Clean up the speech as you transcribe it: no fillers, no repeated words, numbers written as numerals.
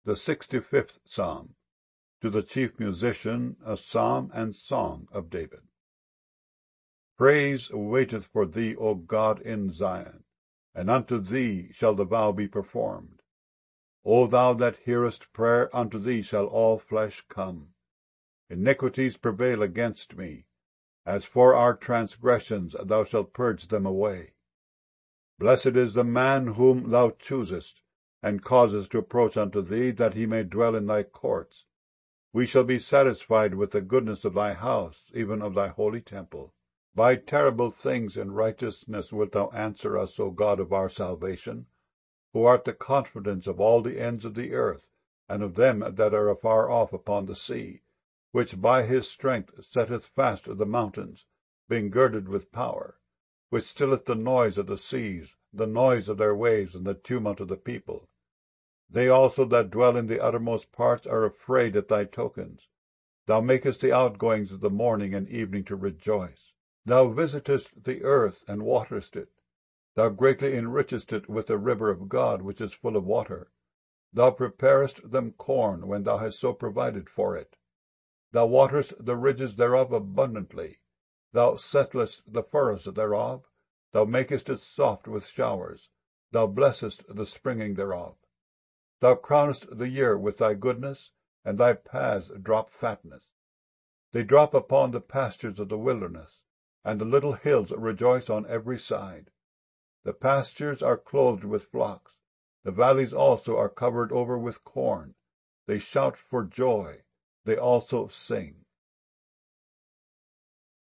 The 65th Psalm. To the chief musician, a psalm and song of David. Praise waiteth for thee, O God, in Zion, and unto thee shall the vow be performed. O thou that hearest prayer, unto thee shall all flesh come. Iniquities prevail against me. As for our transgressions, thou shalt purge them away. Blessed is the man whom thou choosest, and causest to approach unto thee, that he may dwell in thy courts. We shall be satisfied with the goodness of thy house, even of thy holy temple. By terrible things in righteousness wilt thou answer us, O God of our salvation, who art the confidence of all the ends of the earth, and of them that are afar off upon the sea, which by his strength setteth fast the mountains, being girded with power, which stilleth the noise of the seas, the noise of their waves, and the tumult of the people. They also that dwell in the uttermost parts are afraid at thy tokens. Thou makest the outgoings of the morning and evening to rejoice. Thou visitest the earth, and waterest it. Thou greatly enrichest it with the river of God, which is full of water. Thou preparest them corn, when thou hast so provided for it. Thou waterest the ridges thereof abundantly. Thou settlest the furrows thereof. Thou makest it soft with showers. Thou blessest the springing thereof. Thou crownest the year with thy goodness, and thy paths drop fatness. They drop upon the pastures of the wilderness, and the little hills rejoice on every side. The pastures are clothed with flocks. The valleys also are covered over with corn. They shout for joy. They also sing.